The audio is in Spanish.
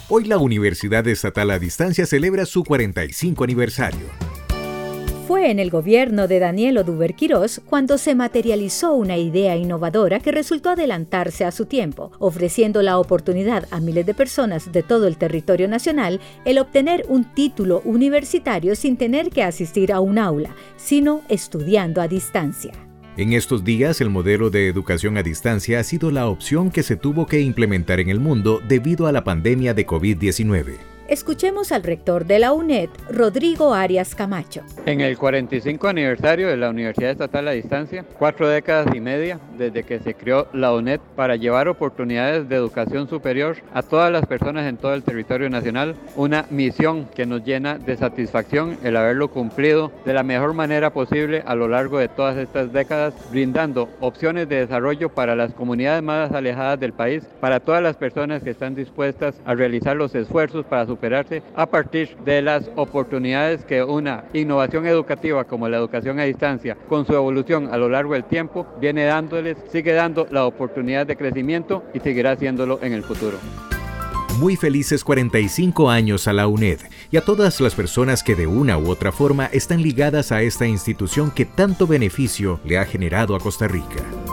Hoy la Universidad Estatal a Distancia celebra su 45 aniversario. Fue en el gobierno de Daniel Oduber Quirós cuando se materializó una idea innovadora que resultó adelantarse a su tiempo, ofreciendo la oportunidad a miles de personas de todo el territorio nacional el obtener un título universitario sin tener que asistir a un aula, sino estudiando a distancia. En estos días, el modelo de educación a distancia ha sido la opción que se tuvo que implementar en el mundo debido a la pandemia de COVID-19. Escuchemos al rector de la UNED, Rodrigo Arias Camacho. En el 45 aniversario de la Universidad Estatal a Distancia, 4 décadas y media desde que se creó la UNED para llevar oportunidades de educación superior a todas las personas en todo el territorio nacional, una misión que nos llena de satisfacción el haberlo cumplido de la mejor manera posible a lo largo de todas estas décadas, brindando opciones de desarrollo para las comunidades más alejadas del país, para todas las personas que están dispuestas a realizar los esfuerzos para superarse a partir de las oportunidades que una innovación educativa como la educación a distancia, con su evolución a lo largo del tiempo, viene dándoles, sigue dando la oportunidad de crecimiento y seguirá haciéndolo en el futuro. Muy felices 45 años a la UNED y a todas las personas que de una u otra forma están ligadas a esta institución que tanto beneficio le ha generado a Costa Rica.